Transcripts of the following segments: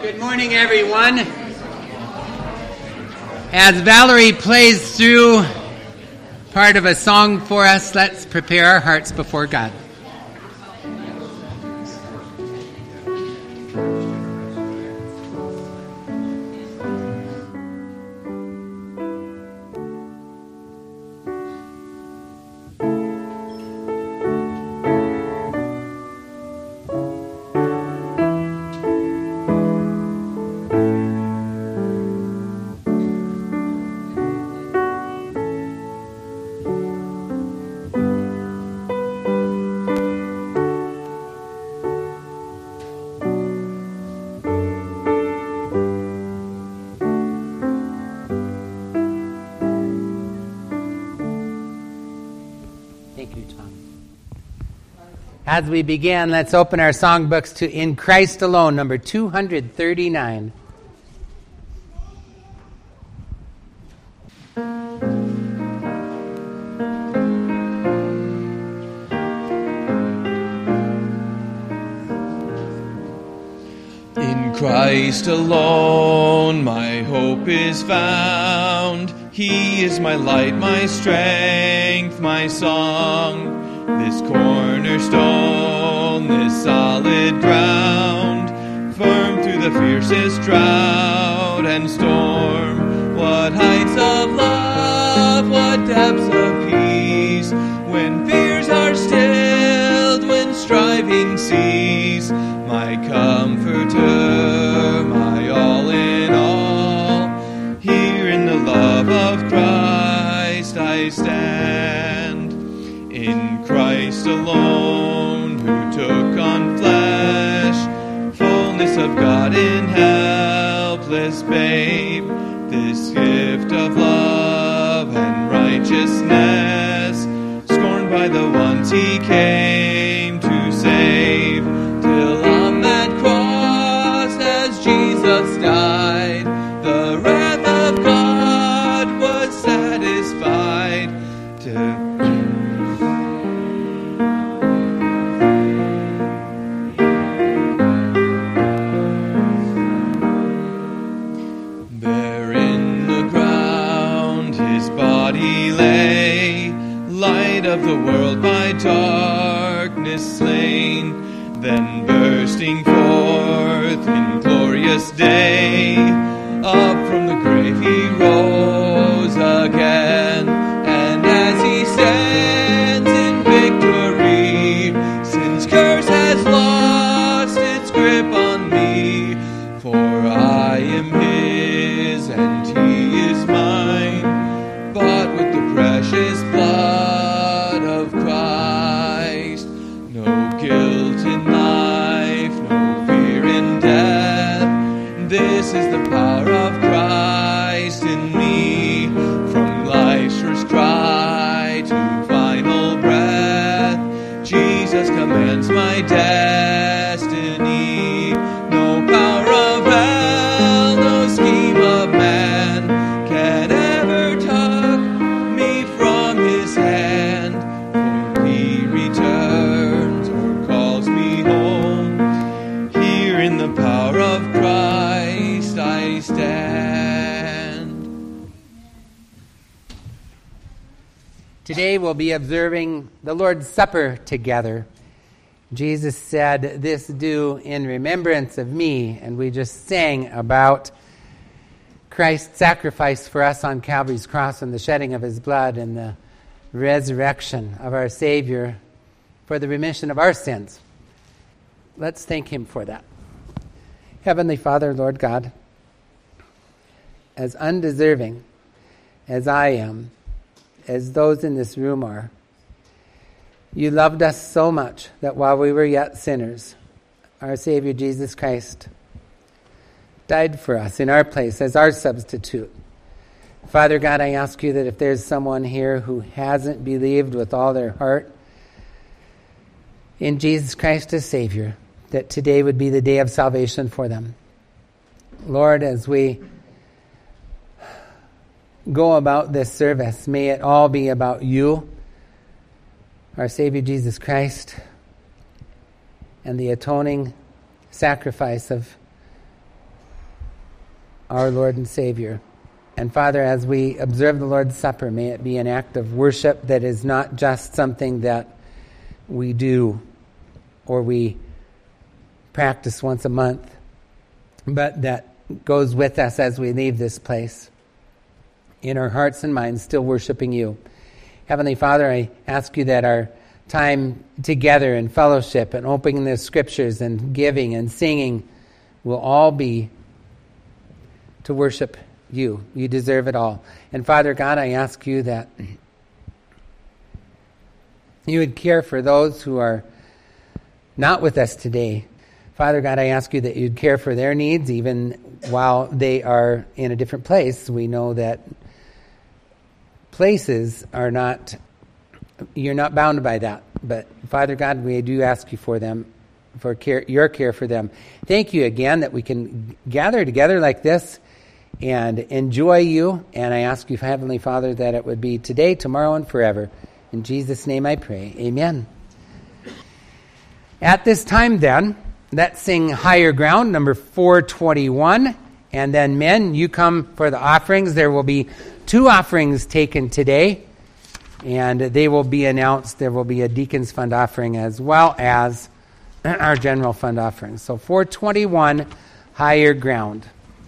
Good morning, everyone. As Valerie plays through part of a song for us, let's prepare our hearts before God. As we begin, let's open our songbooks to In Christ Alone, number 239. In Christ alone my hope is found. He is my light, my strength, my song. This cornerstone, this solid ground, firm through the fiercest drought and storm. What heights of love, what depths of peace, when fears are stilled, when striving cease. My comforter, my all in all, here in the love of Christ I stand. In Christ alone, who took on flesh, fullness of God in helpless babe, this gift of love and righteousness, scorned by the ones he came to save, till on that cross as Jesus died, the wrath of God was satisfied. Of the world by darkness slain, then bursting forth in glorious day, up from the grave he rose again, and as he stands in victory, sin's curse has lost its grip on me, for I am his and he is mine, bought with the precious blood of Christ. No guilt in life, no fear in death. This is the power of Christ in me, from life's first cry to final breath. Jesus commands my destiny. No power of hell, no scheme of man can ever tuck me from his hand. Returns or calls me home. Here in the power of Christ I stand. Today we'll be observing the Lord's Supper together. Jesus said, "This do in remembrance of me," and we just sang about Christ's sacrifice for us on Calvary's cross and the shedding of his blood and the resurrection of our Savior for the remission of our sins. Let's thank him for that. Heavenly Father, Lord God, as undeserving as I am, as those in this room are, you loved us so much that while we were yet sinners, our Savior Jesus Christ died for us in our place as our substitute. Father God, I ask you that if there's someone here who hasn't believed with all their heart in Jesus Christ as Savior, that today would be the day of salvation for them. Lord, as we go about this service, may it all be about you, our Savior Jesus Christ, and the atoning sacrifice of our Lord and Savior. And Father, as we observe the Lord's Supper, may it be an act of worship that is not just something that we do or we practice once a month, but that goes with us as we leave this place, in our hearts and minds, still worshiping you. Heavenly Father, I ask you that our time together in fellowship and opening the Scriptures and giving and singing will all be to worship you. You deserve it all. And Father God, I ask you that you would care for those who are not with us today. Father God, I ask you that you'd care for their needs even while they are in a different place. We know that places are not, you're not bound by that. But Father God, we do ask you for them, for your care for them. Thank you again that we can gather together like this and enjoy you. And I ask you, Heavenly Father, that it would be today, tomorrow, and forever. In Jesus' name I pray. Amen. At this time then, let's sing Higher Ground, number 421. And then men, you come for the offerings. There will be 2 offerings taken today, and they will be announced. There will be a Deacons Fund offering as well as our General Fund offering. So 421, Higher Ground.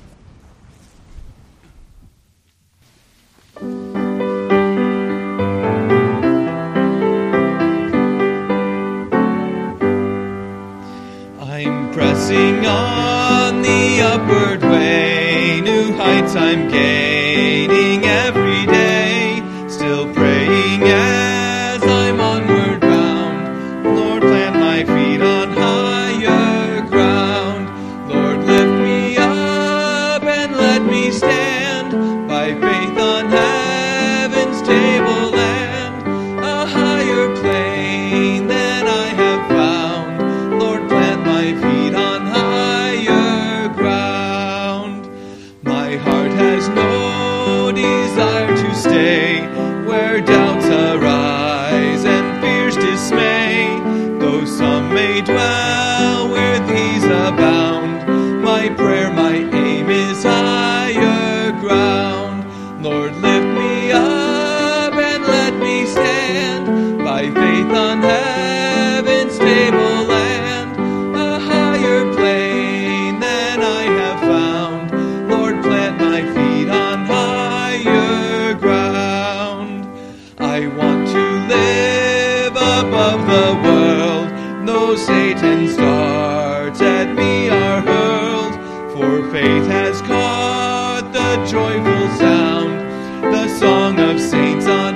I'm pressing on the upward way, new heights I'm gaining every day, still praying as I'm onward bound. Lord, plant my feet on higher ground. Lord, lift me up and let me stand by faith on heaven's tableland, a higher plane than I have found. Lord, plant my feet on higher ground. My heart has no desire to stay where doubts arise and fears dismay. Though some may dwell where these abound, my prayer, my aim is higher ground. Lord, lift me up and let me stand by faith on heaven's tableland, a higher plane than I have found. Lord, plant my feet on higher ground. I want to live above the world. No Satan's darts at me are hurled, for faith has caught the joyful sound, the song of saints on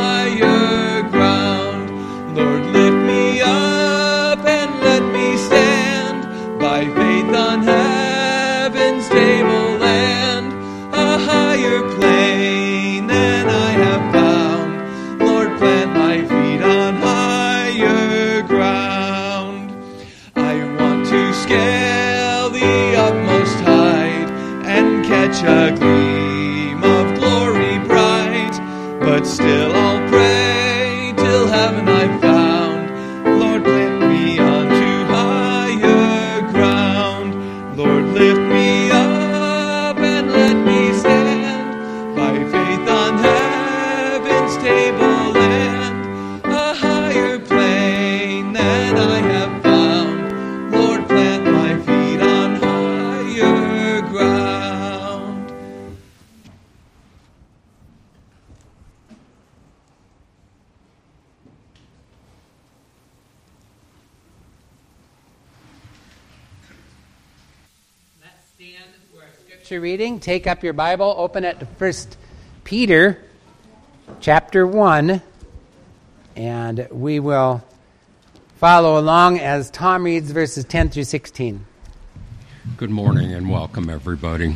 higher ground. Lord, lift me up and let me stand by faith on heaven's tableland, a higher plane than I have found. Lord, plant my feet on higher ground. I want to scale the utmost height and catch a gleam of glory bright, but still I'll pray till heaven I've found. Lord, plant me onto higher ground. Lord, lift me up and let me stand by faith on heaven's tableland, a higher plane than I have found. Lord, plant my feet on higher ground. Let's stand for our scripture reading. Take up your Bible, open it to 1 Peter chapter 1, and we will follow along as Tom reads verses 10 through 16. Good morning and welcome, everybody.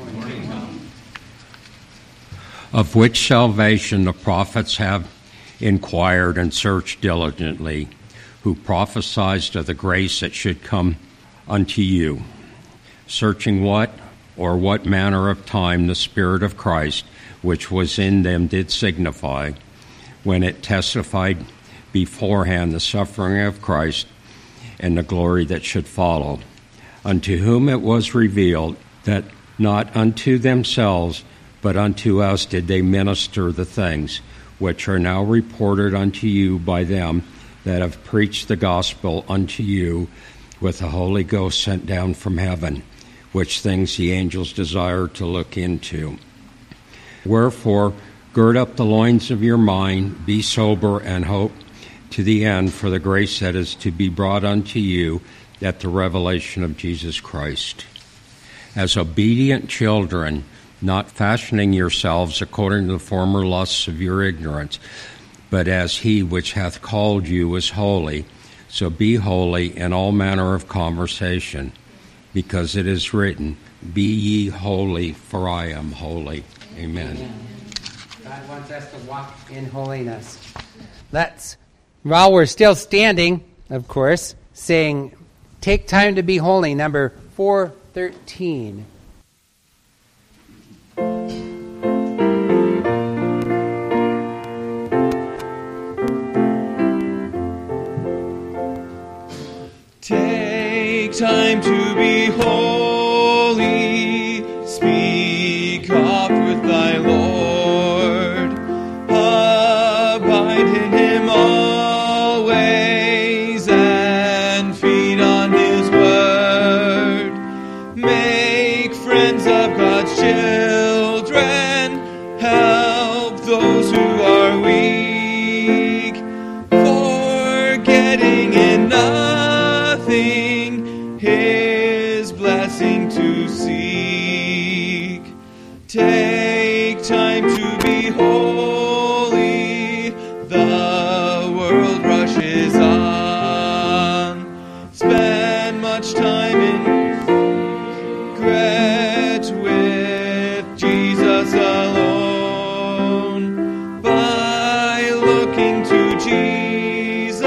Of which salvation the prophets have inquired and searched diligently, who prophesied of the grace that should come unto you, searching what manner of time the Spirit of Christ, which was in them, did signify, when it testified beforehand the suffering of Christ and the glory that should follow, unto whom it was revealed that Not unto themselves, but unto us did they minister the things which are now reported unto you by them that have preached the gospel unto you with the Holy Ghost sent down from heaven, which things the angels desire to look into. Wherefore, gird up the loins of your mind, be sober, and hope to the end for the grace that is to be brought unto you at the revelation of Jesus Christ. As obedient children, not fashioning yourselves according to the former lusts of your ignorance, but as he which hath called you is holy, so be holy in all manner of conversation, because it is written, Be ye holy, for I am holy. Amen. God wants us to walk in holiness. Let's, while we're still standing, of course, sing Take Time to Be Holy, number 413. Take time to be holy, speak oft with thy Lord, abide in him always, and feed on his word. Make friends of God's children, help those who are weak, forgetting in nothing his blessing to seek. Take time to be holy, the world rushes on. Spend much time in regret with Jesus alone. By looking to Jesus,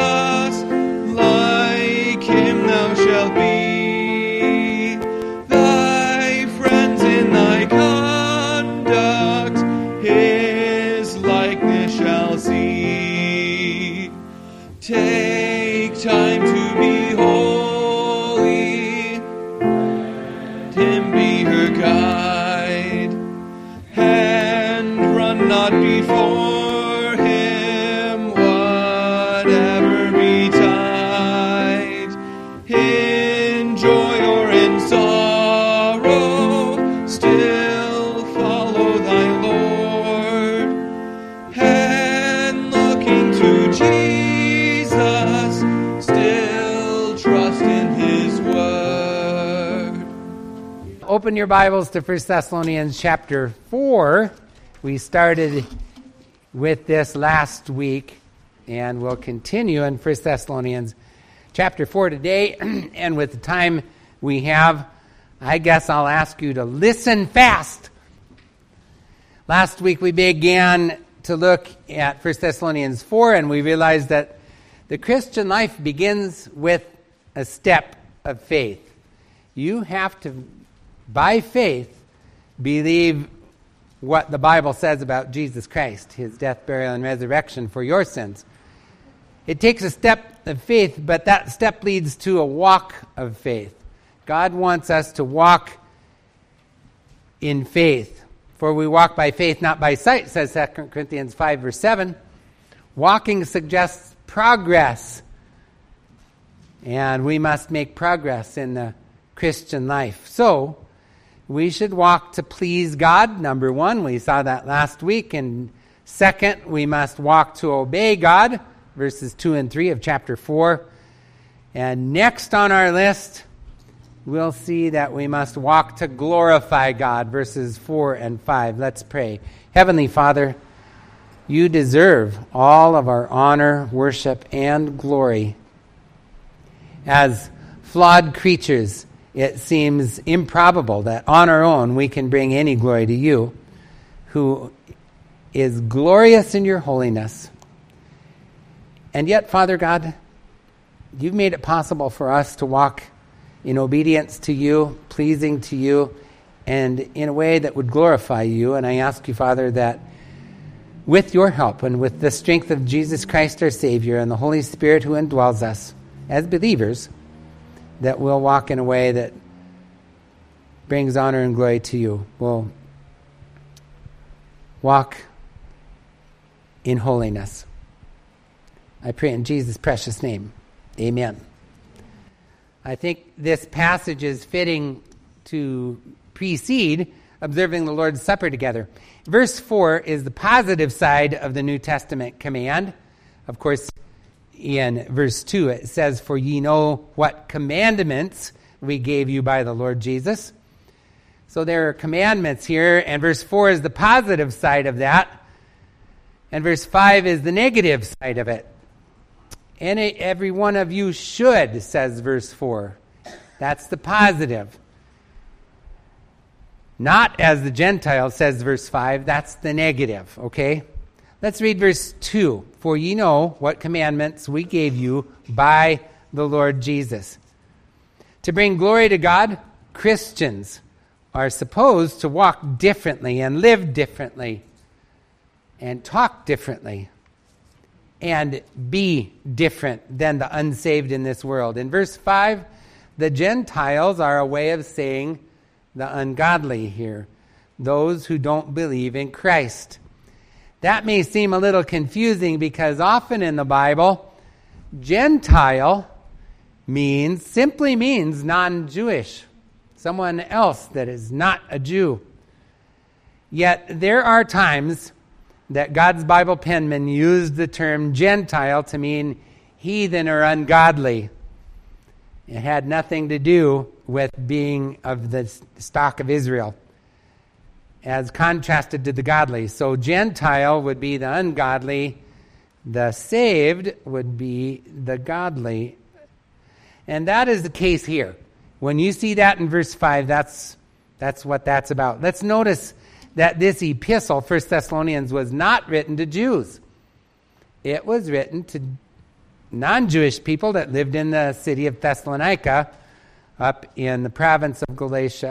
like him thou shalt be. Thy friends in thy conduct his likeness shall see. Take time to be holy, let him be her guide, and run not before him, whatever betide. In joy or in sorrow, still follow thy Lord, and looking to Jesus, still trust in his word. Open your Bibles to 1 Thessalonians chapter 4. We started with this last week, and we'll continue in 1 Thessalonians chapter 4 today. And with the time we have, I guess I'll ask you to listen fast. Last week we began to look at 1 Thessalonians 4, and we realized that the Christian life begins with a step of faith. You have to, by faith, believe what the Bible says about Jesus Christ, his death, burial, and resurrection for your sins. It takes a step of faith, but that step leads to a walk of faith. God wants us to walk in faith. For we walk by faith, not by sight, says 2 Corinthians 5, verse 7. Walking suggests progress. And we must make progress in the Christian life. So, we should walk to please God, number one. We saw that last week. And second, we must walk to obey God, verses 2 and 3 of chapter 4. And next on our list, we'll see that we must walk to glorify God, verses 4 and 5. Let's pray. Heavenly Father, you deserve all of our honor, worship, and glory. As flawed creatures, it seems improbable that on our own we can bring any glory to you, who is glorious in your holiness. And yet, Father God, you've made it possible for us to walk in obedience to you, pleasing to you, and in a way that would glorify you. And I ask you, Father, that with your help and with the strength of Jesus Christ our Savior and the Holy Spirit who indwells us as believers, that we'll walk in a way that brings honor and glory to you. We'll walk in holiness. I pray in Jesus' precious name. Amen. I think this passage is fitting to precede observing the Lord's Supper together. Verse 4 is the positive side of the New Testament command. Of course, in verse 2 it says, "For ye know what commandments we gave you by the Lord Jesus." So there are commandments here, and verse 4 is the positive side of that, and verse 5 is the negative side of it. "And every one of you should," says verse 4. That's the positive. "Not as the Gentiles," says verse 5. That's the negative, okay? Let's read verse 2. "For ye know what commandments we gave you by the Lord Jesus." To bring glory to God, Christians are supposed to walk differently and live differently and talk differently and be different than the unsaved in this world. In verse 5, the Gentiles are a way of saying the ungodly here, those who don't believe in Christ. That may seem a little confusing because often in the Bible, Gentile simply means non-Jewish, someone else that is not a Jew. Yet there are times that God's Bible penman used the term Gentile to mean heathen or ungodly. It had nothing to do with being of the stock of Israel, as contrasted to the godly. So Gentile would be the ungodly, the saved would be the godly. And that is the case here. When you see that in verse 5, that's what that's about. Let's notice that this epistle, 1 Thessalonians, was not written to Jews. It was written to non-Jewish people that lived in the city of Thessalonica, up in the province of Galatia.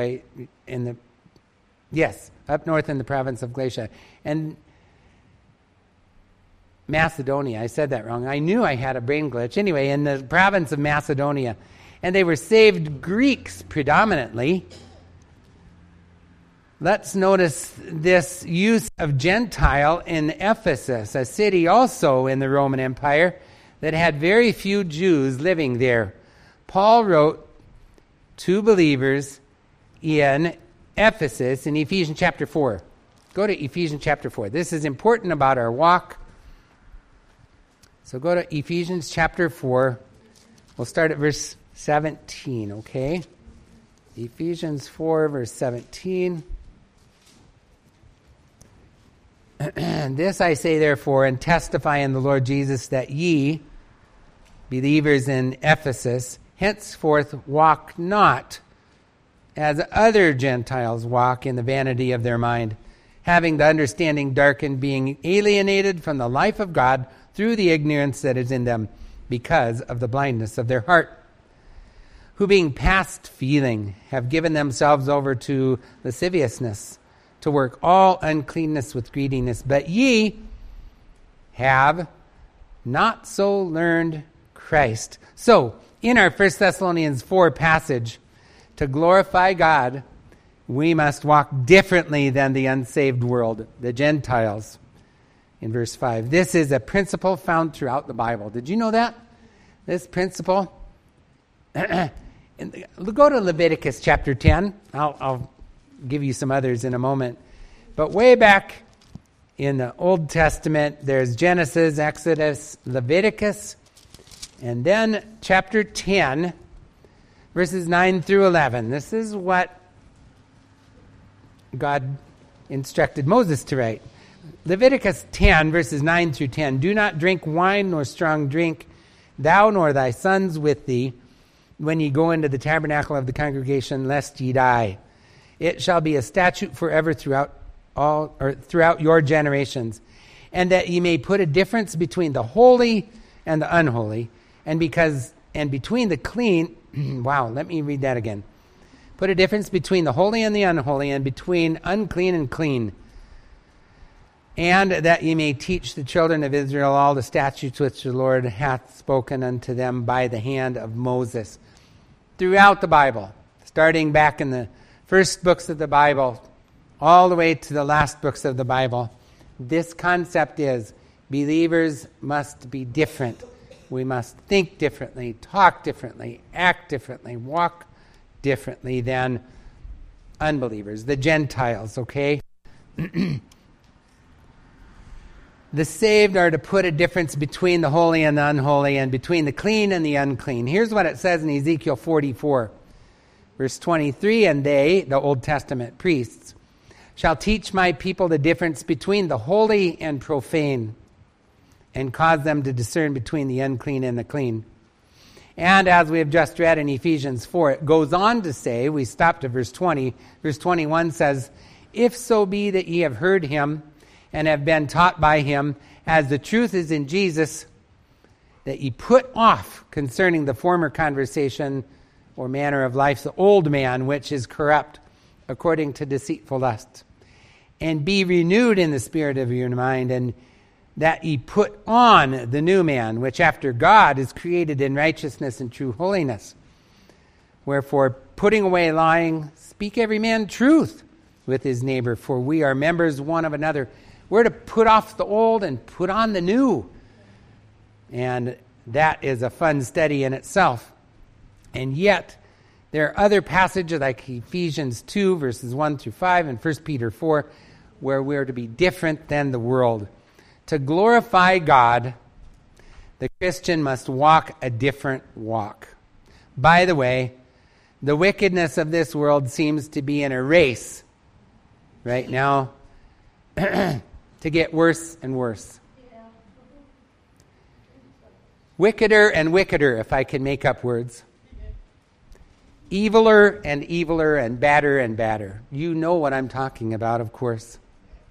Up north in the province of Galatia. And Macedonia, I said that wrong. I knew I had a brain glitch. Anyway, in the province of Macedonia. And they were saved Greeks predominantly. Let's notice this use of Gentile in Ephesus, a city also in the Roman Empire that had very few Jews living there. Paul wrote to believers in Ephesus in Ephesians chapter 4. Go to Ephesians chapter 4. This is important about our walk. So go to Ephesians chapter 4. We'll start at verse 17, okay? Ephesians 4, verse 17. "This I say therefore, and testify in the Lord Jesus, that ye, believers in Ephesus, henceforth walk not as other Gentiles walk in the vanity of their mind, having the understanding darkened, being alienated from the life of God through the ignorance that is in them, because of the blindness of their heart, who being past feeling have given themselves over to lasciviousness, to work all uncleanness with greediness. But ye have not so learned Christ." So, in our 1 Thessalonians 4 passage, to glorify God, we must walk differently than the unsaved world, the Gentiles, in verse 5. This is a principle found throughout the Bible. Did you know that? This principle? Go to Leviticus chapter 10. I'll give you some others in a moment. But way back in the Old Testament, there's Genesis, Exodus, Leviticus, and then chapter 10, verses 9 through 11. This is what God instructed Moses to write. Leviticus 10, verses 9 through 10. "Do not drink wine nor strong drink, thou nor thy sons with thee, when ye go into the tabernacle of the congregation, lest ye die. It shall be a statute forever throughout your generations, and that ye may put a difference between the holy and the unholy, and between the clean." Wow, let me read that again. "Put a difference between the holy and the unholy, and between unclean and clean. And that ye may teach the children of Israel all the statutes which the Lord hath spoken unto them by the hand of Moses." Throughout the Bible, starting back in the first books of the Bible all the way to the last books of the Bible, this concept is believers must be different. We must think differently, talk differently, act differently, walk differently than unbelievers, the Gentiles, okay? The saved are to put a difference between the holy and the unholy and between the clean and the unclean. Here's what it says in Ezekiel 44, verse 23, "And they," the Old Testament priests, "shall teach my people the difference between the holy and profane, and cause them to discern between the unclean and the clean." And as we have just read in Ephesians 4, it goes on to say, we stopped at verse 20, verse 21 says, "If so be that ye have heard him, and have been taught by him, as the truth is in Jesus, that ye put off concerning the former conversation or manner of life the old man, which is corrupt according to deceitful lusts, and be renewed in the spirit of your mind, and that ye put on the new man, which after God is created in righteousness and true holiness. Wherefore, putting away lying, speak every man truth with his neighbor, for we are members one of another." We're to put off the old and put on the new. And that is a fun study in itself. And yet, there are other passages like Ephesians 2, verses 1 through 5, and 1 Peter 4, where we're to be different than the world. To glorify God, the Christian must walk a different walk. By the way, the wickedness of this world seems to be in a race right now to get worse and worse. Wickeder and wickeder, if I can make up words. Eviler and badder. You know what I'm talking about, of course.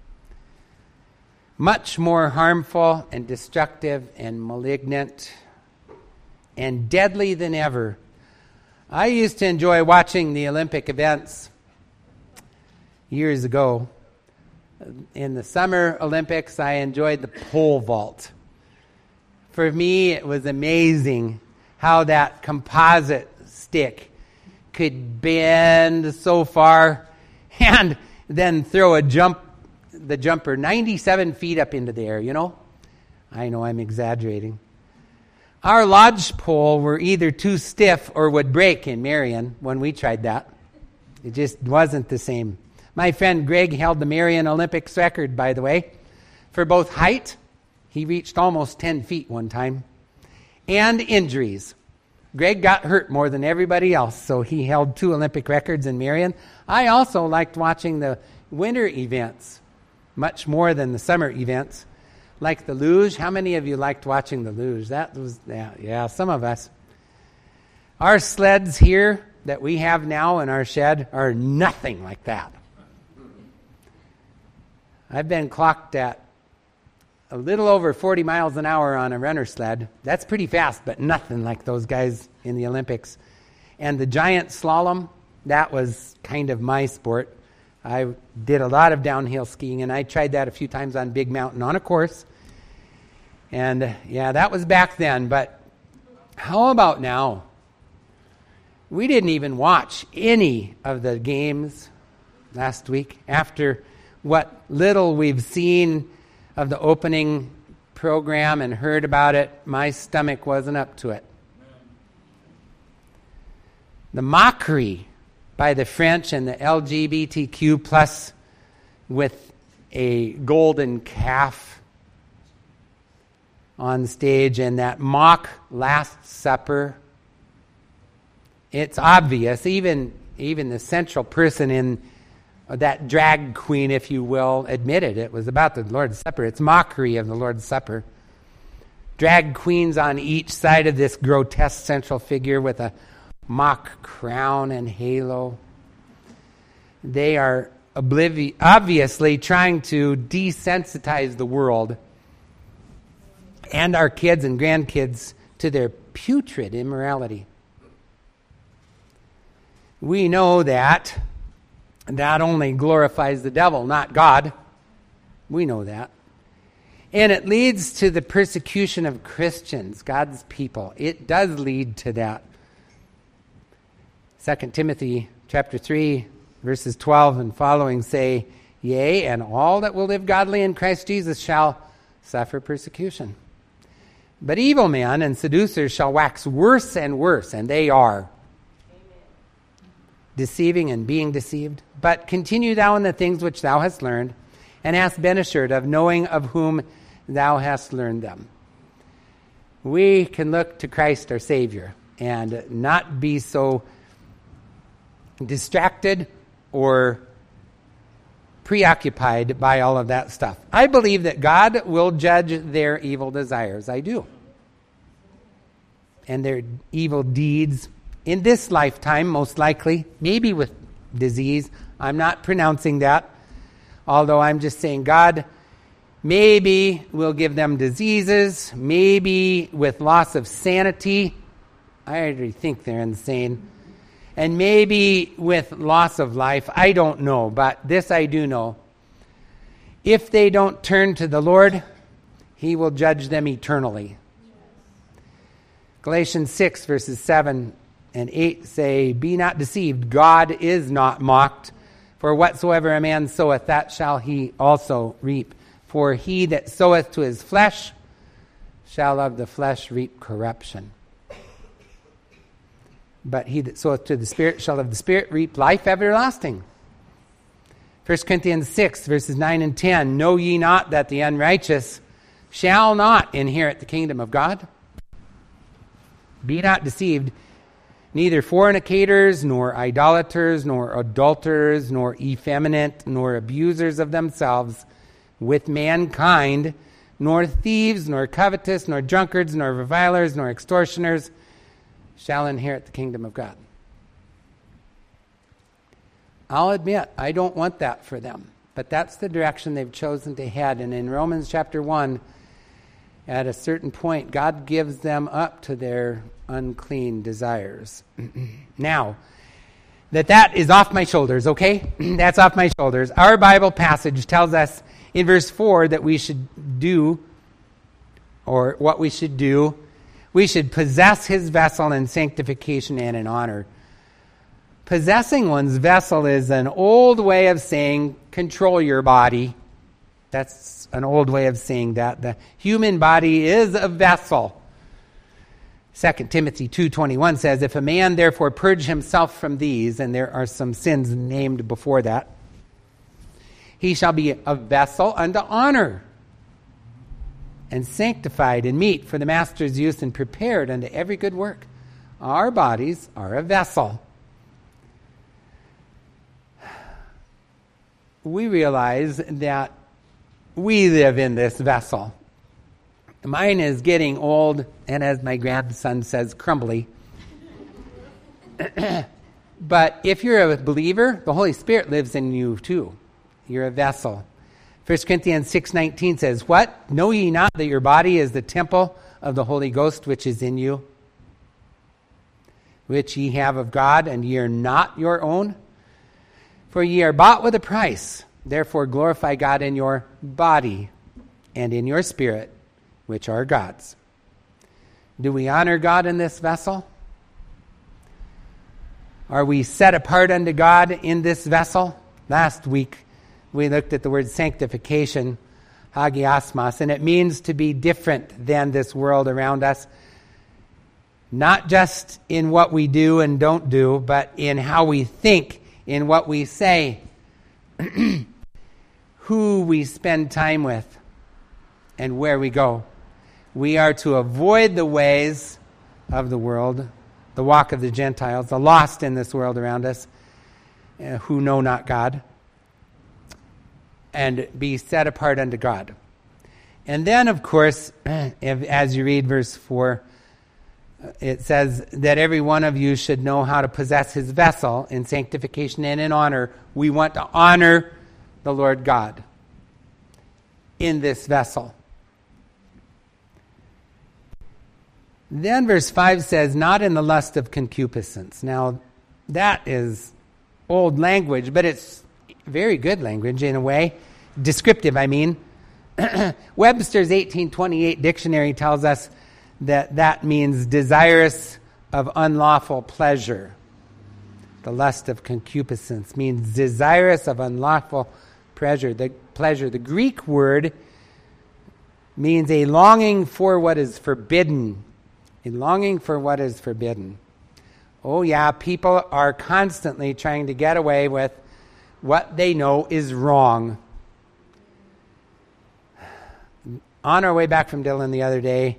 Much more harmful and destructive and malignant and deadly than ever. I used to enjoy watching the Olympic events years ago. In the Summer Olympics, I enjoyed the pole vault. For me, it was amazing how that composite stick could bend so far and then throw the jumper 97 feet up into the air, you know? I know I'm exaggerating. Our lodge pole were either too stiff or would break in Marion when we tried that. It just wasn't the same. My friend Greg held the Marion Olympics record, by the way, for both height. He reached almost 10 feet one time. And injuries. Greg got hurt more than everybody else, so he held 2 Olympic records in Marion. I also liked watching the winter events much more than the summer events. Like the luge. How many of you liked watching the luge? That was, yeah, some of us. Our sleds here that we have now in our shed are nothing like that. I've been clocked at a little over 40 miles an hour on a runner sled. That's pretty fast, but nothing like those guys in the Olympics. And the giant slalom, that was kind of my sport. I did a lot of downhill skiing, and I tried that a few times on Big Mountain on a course. And, yeah, that was back then. But how about now? We didn't even watch any of the games last week after what little we've seen of the opening program and heard about it. My stomach wasn't up to it. The mockery by the French and the LGBTQ plus with a golden calf on stage and that mock Last Supper. It's obvious, even the central person in that drag queen, if you will, admitted it was about the Lord's Supper. It's mockery of the Lord's Supper. Drag queens on each side of this grotesque central figure with a mock crown and halo. They are obviously trying to desensitize the world and our kids and grandkids to their putrid immorality. We know that only glorifies the devil, not God. We know that. And it leads to the persecution of Christians, God's people. It does lead to that. 2 Timothy chapter 3, Verses 12 and following say, yea, and all that will live godly in Christ Jesus shall suffer persecution. But evil men and seducers shall wax worse and worse, and they are. Amen. Deceiving and being deceived. But continue thou in the things which thou hast learned, and hast been assured of, knowing of whom thou hast learned them. We can look to Christ our Savior and not be so distracted or preoccupied by all of that stuff. I believe that God will judge their evil desires. I do. And their evil deeds in this lifetime, most likely, maybe with disease. I'm not pronouncing that, although I'm just saying God maybe will give them diseases, maybe with loss of sanity. I already think they're insane. And maybe with loss of life. I don't know, but this I do know. If they don't turn to the Lord, He will judge them eternally. Galatians 6, verses 7 and 8 say, be not deceived, God is not mocked. For whatsoever a man soweth, that shall he also reap. For he that soweth to his flesh shall of the flesh reap corruption. But he that soweth to the Spirit shall of the Spirit reap life everlasting. 1 Corinthians 6, verses 9 and 10. Know ye not that the unrighteous shall not inherit the kingdom of God? Be not deceived, neither fornicators, nor idolaters, nor adulterers, nor effeminate, nor abusers of themselves with mankind, nor thieves, nor covetous, nor drunkards, nor revilers, nor extortioners shall inherit the kingdom of God. I'll admit, I don't want that for them. But that's the direction they've chosen to head. And in Romans chapter 1, at a certain point, God gives them up to their unclean desires. Now, that is off my shoulders, okay? That's off my shoulders. Our Bible passage tells us in verse 4 that we should do, or what we should do, we should possess His vessel in sanctification and in honor. Possessing one's vessel is an old way of saying control your body. That's an old way of saying that. The human body is a vessel. 2 Timothy 2:21 says, if a man therefore purge himself from these, and there are some sins named before that, he shall be a vessel unto honor, and sanctified and meet for the master's use, and prepared unto every good work. Our bodies are a vessel. We realize that we live in this vessel. Mine is getting old, and as my grandson says, crumbly. But if you're a believer, the Holy Spirit lives in you too. You're a vessel. 1 Corinthians 6:19 says, what? Know ye not that your body is the temple of the Holy Ghost which is in you, which ye have of God, and ye are not your own? For ye are bought with a price. Therefore glorify God in your body and in your spirit, which are God's. Do we honor God in this vessel? Are we set apart unto God in this vessel? Last week we looked at the word sanctification, hagiasmos, and it means to be different than this world around us. Not just in what we do and don't do, but in how we think, in what we say, who we spend time with, and where we go. We are to avoid the ways of the world, the walk of the Gentiles, the lost in this world around us, who know not God, and be set apart unto God. And then, of course, as you read verse 4, it says that every one of you should know how to possess his vessel in sanctification and in honor. We want to honor the Lord God in this vessel. Then verse 5 says, not in the lust of concupiscence. Now, that is old language, but it's very good language in a way. Descriptive, I mean. Webster's 1828 dictionary tells us that means desirous of unlawful pleasure. The lust of concupiscence means desirous of unlawful pleasure. The Greek word means a longing for what is forbidden. A longing for what is forbidden. Oh yeah, people are constantly trying to get away with what they know is wrong. On our way back from Dillon the other day,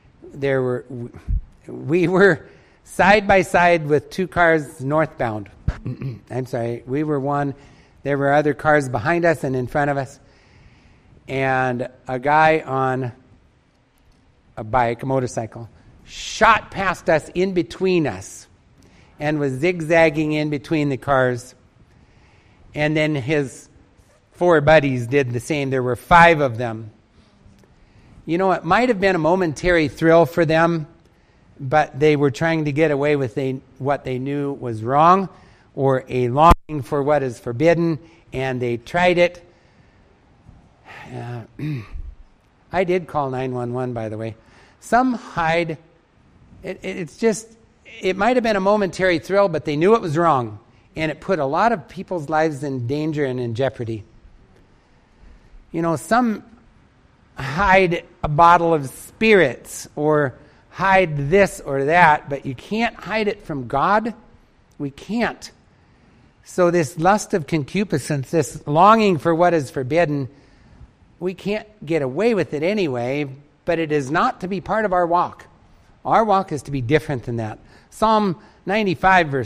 we were side by side with two cars northbound. I'm sorry, we were one. There were other cars behind us and in front of us. And a guy on a bike, a motorcycle, shot past us in between us and was zigzagging in between the cars. And then his 4 buddies did the same. There were 5 of them. You know, it might have been a momentary thrill for them, but they were trying to get away with what they knew was wrong, or a longing for what is forbidden, and they tried it. I did call 911, by the way. Some hide. It might have been a momentary thrill, but they knew it was wrong, and it put a lot of people's lives in danger and in jeopardy. You know, some hide a bottle of spirits or hide this or that, but you can't hide it from God. We can't. So this lust of concupiscence, this longing for what is forbidden, we can't get away with it anyway, but it is not to be part of our walk. Our walk is to be different than that. Psalm 95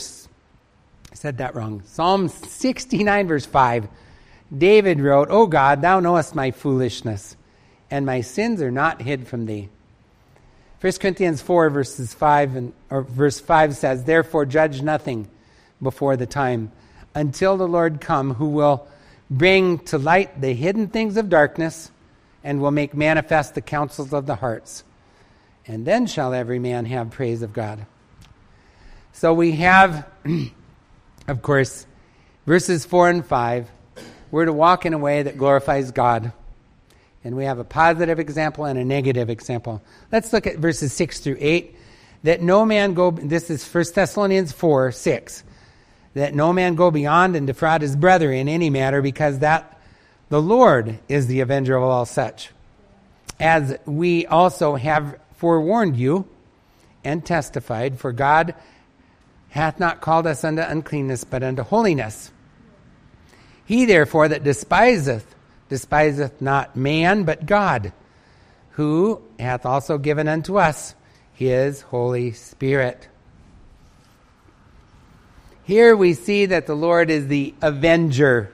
Psalm 69 verse 5, David wrote, "O God, thou knowest my foolishness, and my sins are not hid from thee." 1 Corinthians 4 verse 5 says, "Therefore judge nothing before the time, until the Lord come, who will bring to light the hidden things of darkness, and will make manifest the counsels of the hearts. And then shall every man have praise of God." So we have, of course, verses 4 and 5. We're to walk in a way that glorifies God. And we have a positive example and a negative example. Let's look at verses 6 through 8. That no man go, this is 1 Thessalonians 4, 6. That no man go beyond and defraud his brother in any matter, because that the Lord is the avenger of all such. As we also have forewarned you and testified, for God hath not called us unto uncleanness, but unto holiness. He therefore that despiseth not man, but God, who hath also given unto us his Holy Spirit. Here we see that the Lord is the avenger.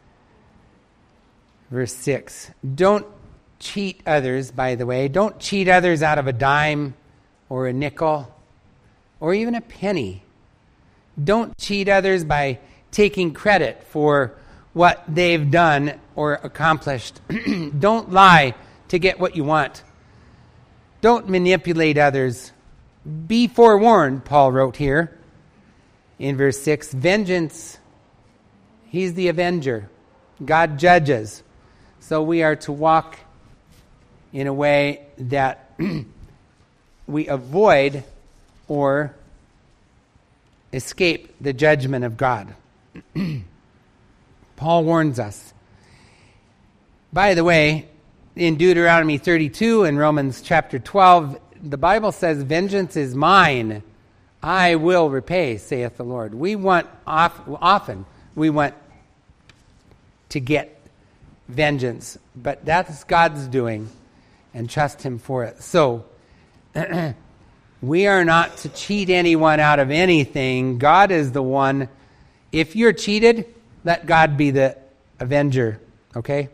Verse 6. Don't cheat others, by the way. Don't cheat others out of a dime or a nickel or even a penny. Don't cheat others by taking credit for what they've done or accomplished. Don't lie to get what you want. Don't manipulate others. Be forewarned, Paul wrote here in verse 6. Vengeance, he's the avenger. God judges. So we are to walk in a way that we avoid or escape the judgment of God. Paul warns us. By the way, in Deuteronomy 32 and Romans chapter 12, the Bible says, "Vengeance is mine, I will repay, saith the Lord." We want often we want to get vengeance, but that's God's doing, and trust him for it. So we are not to cheat anyone out of anything. God is the one. If you're cheated, let God be the avenger, okay?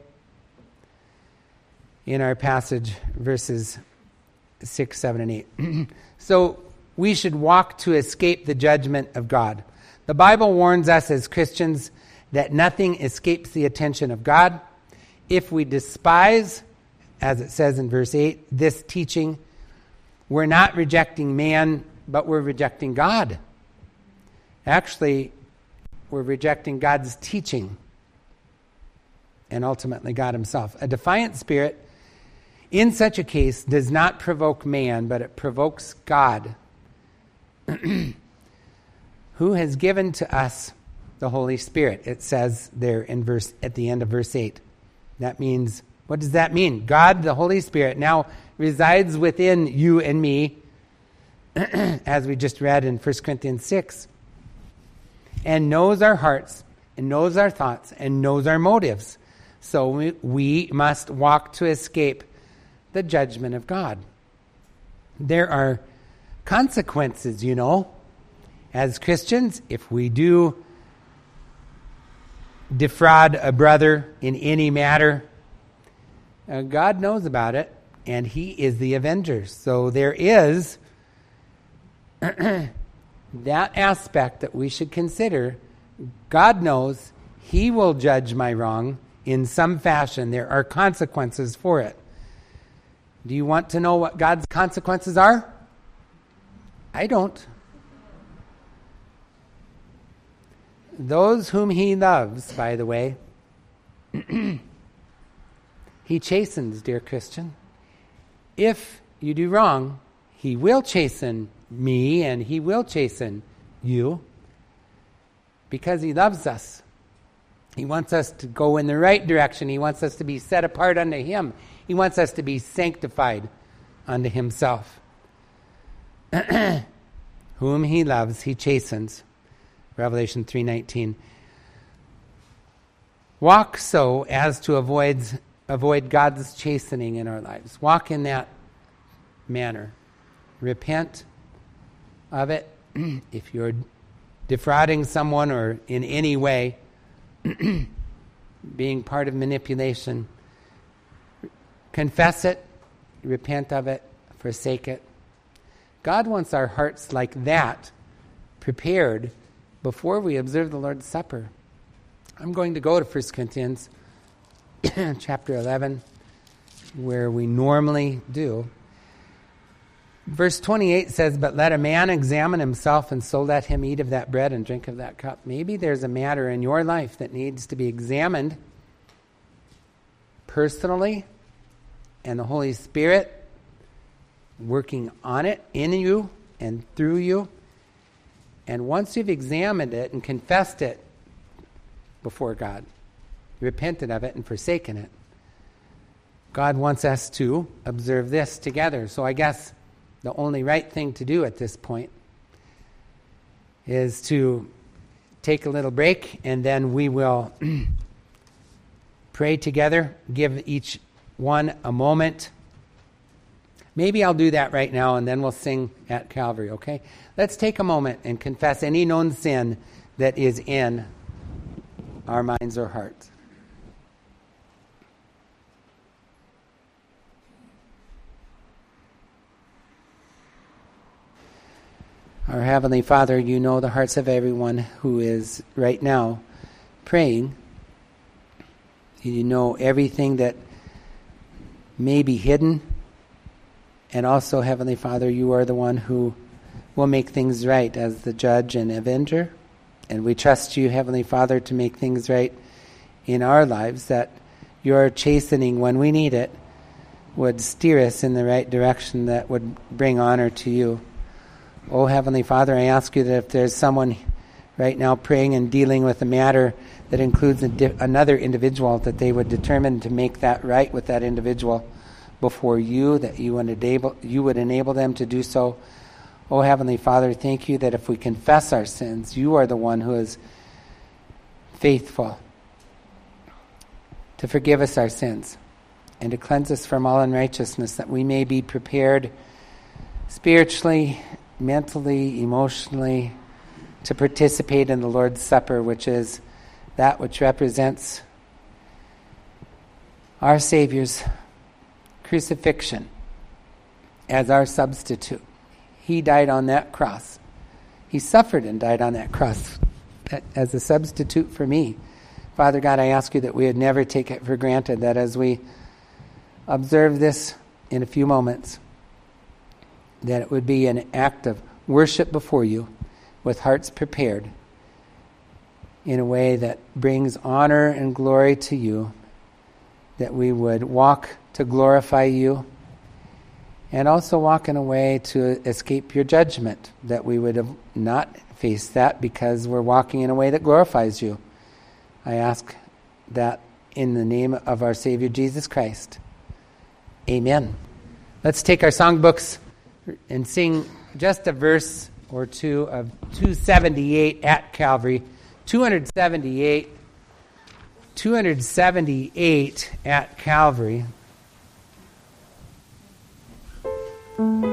In our passage, verses 6, 7, and 8. So we should walk to escape the judgment of God. The Bible warns us as Christians that nothing escapes the attention of God. If we despise, as it says in verse 8, this teaching, we're not rejecting man, but we're rejecting God. Actually, we're rejecting God's teaching and ultimately God himself. A defiant spirit in such a case does not provoke man, but it provokes God, Who has given to us the Holy Spirit? It says there at the end of verse 8. That means, what does that mean? God, the Holy Spirit, now resides within you and me, as we just read in 1 Corinthians 6, and knows our hearts, and knows our thoughts, and knows our motives. So we must walk to escape the judgment of God. There are consequences, as Christians, if we do defraud a brother in any matter. God knows about it, and he is the avenger. So there is that aspect that we should consider. God knows he will judge my wrong in some fashion. There are consequences for it. Do you want to know what God's consequences are? I don't. Those whom he loves, by the way, he chastens, dear Christian. If you do wrong, he will chasten me and he will chasten you because he loves us. He wants us to go in the right direction. He wants us to be set apart unto him. He wants us to be sanctified unto himself. Whom he loves, he chastens. Revelation 3:19. Walk so as to avoid God's chastening in our lives. Walk in that manner. Repent of it. If you're defrauding someone or in any way being part of manipulation, confess it, repent of it, forsake it. God wants our hearts like that prepared before we observe the Lord's Supper. I'm going to go to 1 Corinthians chapter 11, where we normally do. Verse 28 says, "But let a man examine himself, and so let him eat of that bread and drink of that cup." Maybe there's a matter in your life that needs to be examined personally, and the Holy Spirit working on it in you and through you. And once you've examined it and confessed it before God, repented of it and forsaken it, God wants us to observe this together. So I guess the only right thing to do at this point is to take a little break, and then we will pray together, give each one a moment. Maybe I'll do that right now, and then we'll sing at Calvary, okay? Let's take a moment and confess any known sin that is in our minds or hearts. Our Heavenly Father, you know the hearts of everyone who is right now praying. You know everything that may be hidden. And also, Heavenly Father, you are the one who will make things right as the judge and avenger. And we trust you, Heavenly Father, to make things right in our lives, that your chastening when we need it would steer us in the right direction that would bring honor to you. Oh, Heavenly Father, I ask you that if there's someone right now praying and dealing with a matter that includes another individual, that they would determine to make that right with that individual before you, that you would enable them to do so. Oh, Heavenly Father, thank you that if we confess our sins, you are the one who is faithful to forgive us our sins and to cleanse us from all unrighteousness, that we may be prepared spiritually, mentally, emotionally, to participate in the Lord's Supper, which is that which represents our Savior's crucifixion as our substitute. He died on that cross. He suffered and died on that cross as a substitute for me. Father God, I ask you that we would never take it for granted, that as we observe this in a few moments, that it would be an act of worship before you with hearts prepared in a way that brings honor and glory to you, that we would walk to glorify you and also walk in a way to escape your judgment, that we would have not face that because we're walking in a way that glorifies you. I ask that in the name of our Savior Jesus Christ. Amen. Let's take our songbooks and sing just a verse or two of 278 at Calvary. 278 at Calvary.